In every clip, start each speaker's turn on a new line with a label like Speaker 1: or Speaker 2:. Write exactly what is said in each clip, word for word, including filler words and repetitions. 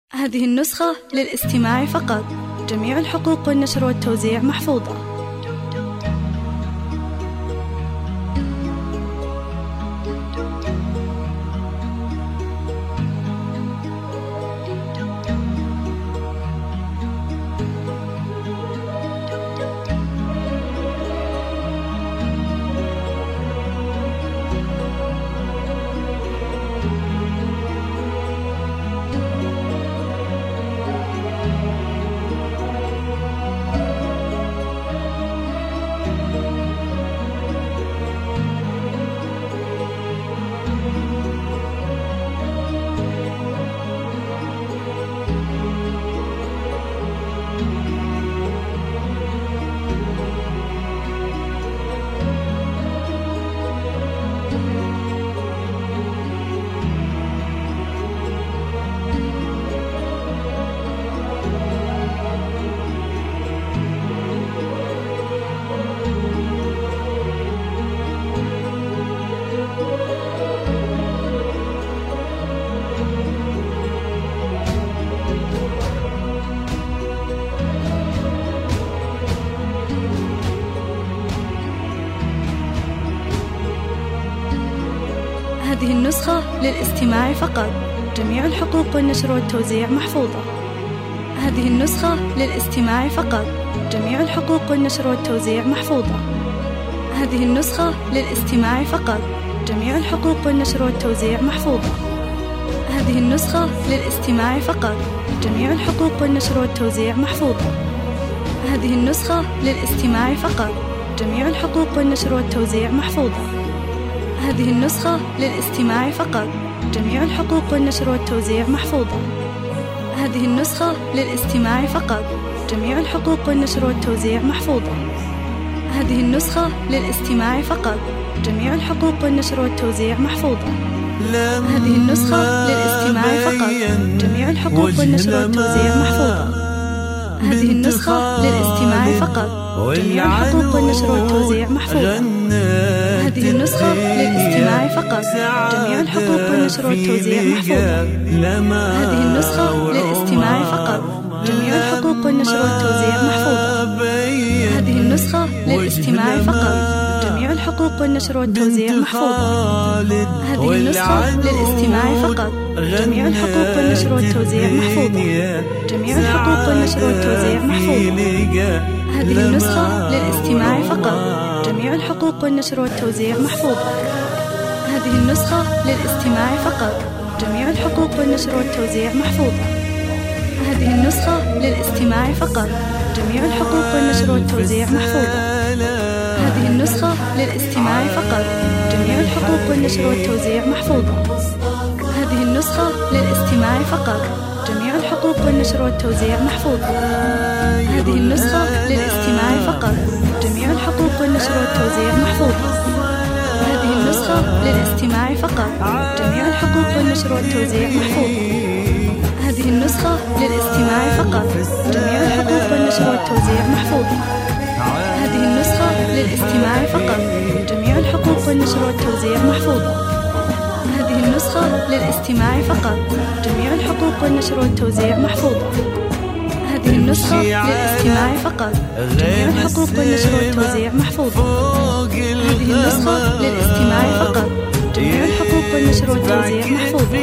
Speaker 1: هذه النسخة للاستماع فقط. جميع الحقوق والنشر والتوزيع محفوظة. هذه النسخة للاستماع فقط. جميع الحقوق والنشر والتوزيع محفوظة. هذه النسخة للاستماع فقط. جميع الحقوق والنشر والتوزيع محفوظة. هذه النسخة للاستماع فقط. جميع الحقوق والنشر والتوزيع محفوظة. هذه النسخة للاستماع فقط. جميع الحقوق والنشر والتوزيع محفوظة. هذه النسخة للاستماع فقط. جميع الحقوق والنشر والتوزيع محفوظة. هذه النسخة للاستماع فقط. جميع الحقوق والنشر والتوزيع محفوظة. هذه النسخة للاستماع فقط. جميع الحقوق والنشر والتوزيع محفوظة. هذه النسخة للاستماع فقط. جميع الحقوق والنشر والتوزيع محفوظة. هذه النسخة للاستماع فقط. جميع الحقوق والنشر والتوزيع محفوظة. هذه النسخة للاستماع فقط. جميع الحقوق والنشر والتوزيع محفوظة. هذه النسخة للاستماع فقط. جميع الحقوق والنشر والتوزيع محفوظة. هذه النسخة للاستماع فقط. جميع الحقوق والنشر والتوزيع محفوظة. هذه النسخة للاستماع فقط. جميع الحقوق والنشر والتوزيع محفوظة. هذه النسخة للاستماع فقط. جميع الحقوق والنشر والتوزيع محفوظة. جميع الحقوق والنشر والتوزيع محفوظة. هذه النسخة للاستماع فقط. جميع الحقوق والنشر والتوزيع محفوظة. هذه النسخة للاستماع فقط. جميع الحقوق والنشر والتوزيع محفوظة. هذه النسخة للاستماع فقط. جميع الحقوق والنشر والتوزيع محفوظة. هذه النسخة للاستماع فقط. جميع الحقوق والنشر والتوزيع محفوظة. هذه النسخة للاستماع فقط. جميع الحقوق والنشر والتوزيع محفوظة. هذه النسخة للاستماع فقط. جميع الحقوق والنشر والتوزيع محفوظة. هذه النسخة للاستماع فقط. جميع الحقوق والنشر والتوزيع محفوظة. هذه النسخة للاستماع فقط. جميع الحقوق والنشر والتوزيع محفوظة. هذه النسخة للاستماع فقط. جميع الحقوق والنشر والتوزيع محفوظة. هذه النسخة للاستماع فقط. جميع الحقوق والنشر والتوزيع محفوظة. هذه النسخة للاستماع فقط. جميع الحقوق والنشر والتوزيع محفوظة. هذه النسخة للاستماع فقط. جميع الحقوق والنشر والتوزيع محفوظة.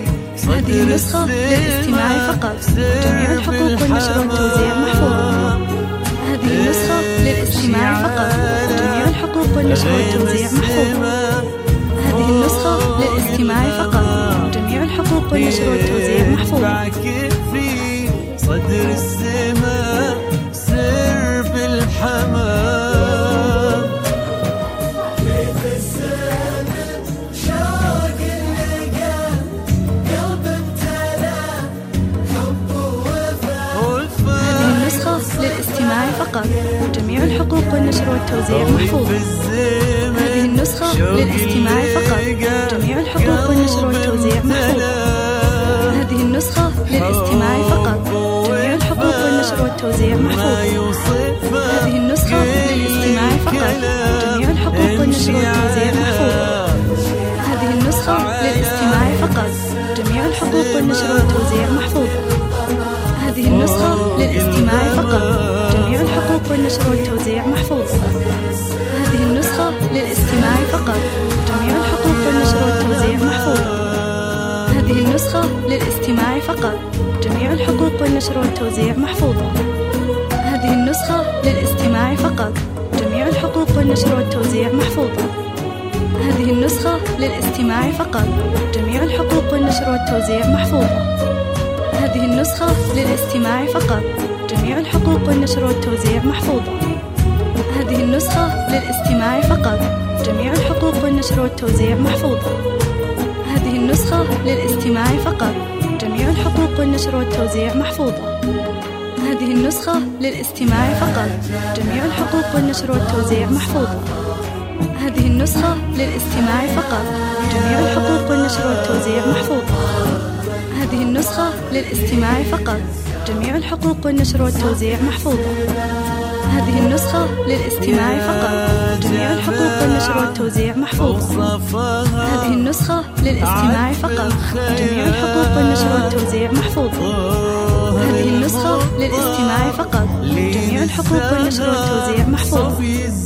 Speaker 1: هذه النسخة للاستماع فقط. جميع الحقوق والنشر والتوزيع محفوظة. هذه النسخة للاستماع فقط. جميع الحقوق والنشر والتوزيع محفوظة. هذه النسخة للاستماع فقط. جميع الحقوق والنشر والتوزيع محفوظة.
Speaker 2: صدر السماء سر في الحمام. بيت السماء شوق اللقاء. قلب امتلأ حب ووفاء.
Speaker 1: هذه النسخة للاستماع فقط. جميع الحقوق والنشر والتوزيع محفوظة. هذه النسخة للاستماع فقط. جميع الحقوق والنشر والتوزيع محفوظة. هذه النسخة للاستماع فقط. جميع الحقوق والنشر والتوزيع محفوظة. هذه النسخة للاستماع فقط. جميع الحقوق والنشر والتوزيع محفوظة. هذه النسخة للاستماع فقط. جميع الحقوق والنشر والتوزيع محفوظة. فقط، جميع الحقوق والنشر والتوزيع محفوظة. هذه النسخة للاستماع فقط، جميع الحقوق والنشر والتوزيع محفوظة. هذه النسخة للاستماع فقط، جميع الحقوق والنشر والتوزيع محفوظة. هذه النسخة للاستماع فقط، جميع الحقوق والنشر والتوزيع محفوظة. هذه النسخة للاستماع فقط، جميع الحقوق والنشر والتوزيع محفوظة. هذه النسخة للاستماع فقط، جميع الحقوق والنشر والتوزيع محفوظة. هذه النسخة للاستماع فقط، جميع الحقوق والنشر والتوزيع محفوظة. هذه النسخة للاستماع فقط، جميع الحقوق والنشر والتوزيع محفوظة. هذه النسخة للاستماع فقط، جميع الحقوق والنشر والتوزيع محفوظة. هذه النسخة للاستماع فقط، جميع الحقوق والنشر والتوزيع محفوظة. هذه النسخة للاستماع فقط، جميع الحقوق والنشر والتوزيع محفوظة. هذه النسخة للاستماع فقط، جميع الحقوق والنشر والتوزيع محفوظة. هذه النسخة للاستماع فقط، جميع الحقوق والنشر والتوزيع محفوظة.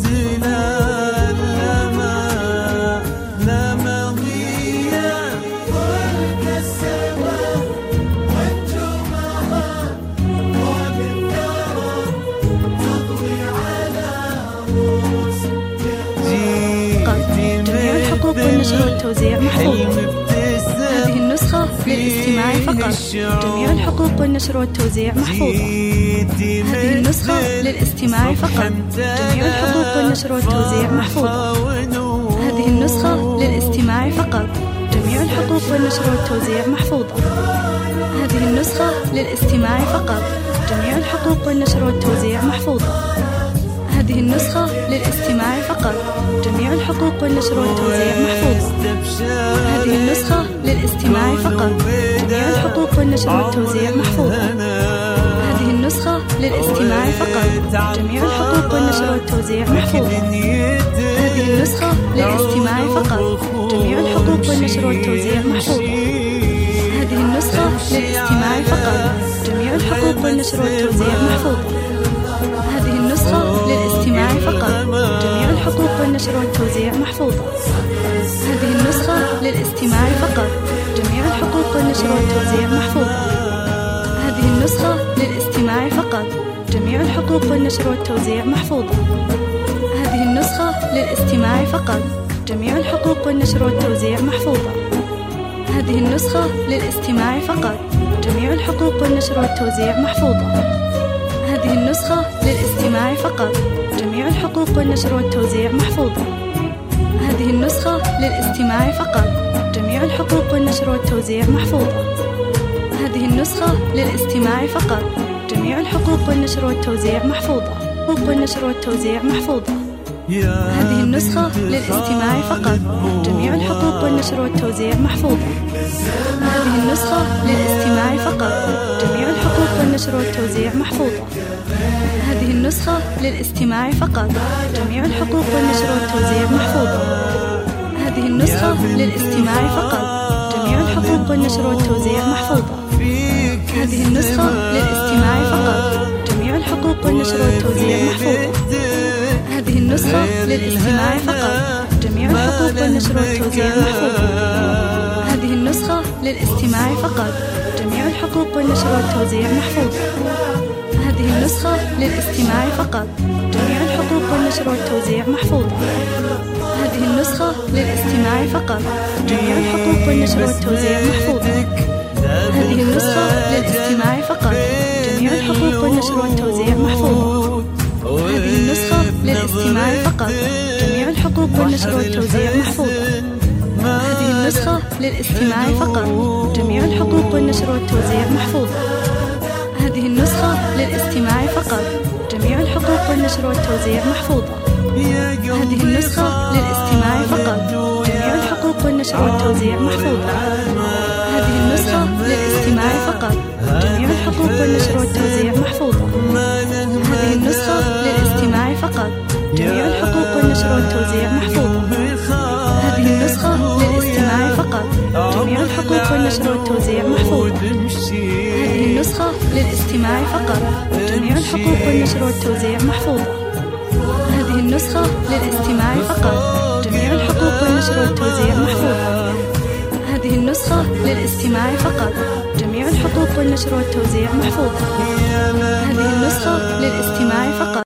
Speaker 1: والنشر والتوزيع محفوظة. هذه النسخة للاستماع فقط، جميع الحقوق والنشر والتوزيع محفوظة. هذه النسخة للاستماع فقط، جميع الحقوق والنشر والتوزيع محفوظة. هذه النسخة للاستماع فقط، جميع الحقوق والنشر والتوزيع محفوظة. هذه النسخة للاستماع فقط، جميع الحقوق والنشر والتوزيع محفوظة. هذه النسخة للاستماع فقط، جميع الحقوق والنشر والتوزيع محفوظة. هذه النسخة للاستماع فقط، جميع الحقوق والنشر والتوزيع محفوظة. هذه النسخة للاستماع فقط، جميع الحقوق والنشر والتوزيع محفوظة. هذه النسخة للاستماع فقط، جميع الحقوق والنشر والتوزيع محفوظة. هذه النسخة للاستماع فقط، جميع الحقوق والنشر والتوزيع محفوظة. هذه النسخة للاستماع فقط، جميع الحقوق والنشر والتوزيع محفوظة. هذه النسخة للاستماع فقط، جميع الحقوق والنشر والتوزيع محفوظة. هذه النسخة للاستماع فقط، جميع الحقوق والنشر والتوزيع محفوظة. هذه النسخة للاستماع فقط، جميع الحقوق والنشر والتوزيع محفوظة. هذه النسخة للاستماع فقط، جميع الحقوق والنشر والتوزيع محفوظة. هذه النسخة للاستماع فقط، جميع الحقوق والنشر والتوزيع محفوظة. هذه النسخة للاستماع فقط، جميع الحقوق والنشر والتوزيع محفوظة. هذه النسخة للاستماع فقط، جميع الحقوق والنشر والتوزيع محفوظة. الحقوق والنشر والتوزيع محفوظة. هذه النسخة للاستماع فقط، جميع الحقوق والنشر والتوزيع محفوظة. هذه النسخة للاستماع فقط، جميع الحقوق والنشر والتوزيع محفوظة. هذه النسخة للاستماع فقط، جميع الحقوق والنشر والتوزيع محفوظة. هذه النسخة للاستماع فقط، جميع الحقوق والنشر والتوزيع محفوظة. هذه النسخة للاستماع فقط، جميع الحقوق والنشر والتوزيع محفوظة. هذه النسخة للاستماع فقط، جميع الحقوق والنشر والتوزيع محفوظة. هذه النسخة للاستماع فقط، جميع الحقوق والنشر والتوزيع محفوظة. هذه النسخة للاستماع فقط، جميع الحقوق والنشر والتوزيع محفوظة. هذه النسخة للاستماع فقط، جميع الحقوق والنشر والتوزيع محفوظة. هذه النسخة للاستماع فقط، جميع الحقوق والنشر والتوزيع محفوظة. هذه النسخة للاستماع فقط، جميع الحقوق والنشر والتوزيع محفوظة. هذه النسخة للاستماع فقط، جميع الحقوق والنشر والتوزيع محفوظة. هذه النسخة للاستماع فقط، جميع الحقوق والنشر والتوزيع محفوظة. هذه النسخة للاستماع فقط، جميع الحقوق والنشر والتوزيع محفوظة. هذه النسخة للاستماع فقط، جميع الحقوق والنشر والتوزيع محفوظة. هذه النسخة للاستماع فقط، جميع الحقوق والنشر والتوزيع محفوظة. هذه النسخة للاستماع فقط، جميع الحقوق والنشر والتوزيع محفوظة. هذه النسخة للاستماع فقط، جميع الحقوق والنشر والتوزيع محفوظة. هذه النسخة للاستماع فقط، جميع الحقوق والنشر والتوزيع محفوظة. هذه النسخة للاستماع فقط. جميع الحقوق والنشر والتوزيع محفوظة. هذه النسخة للاستماع فقط.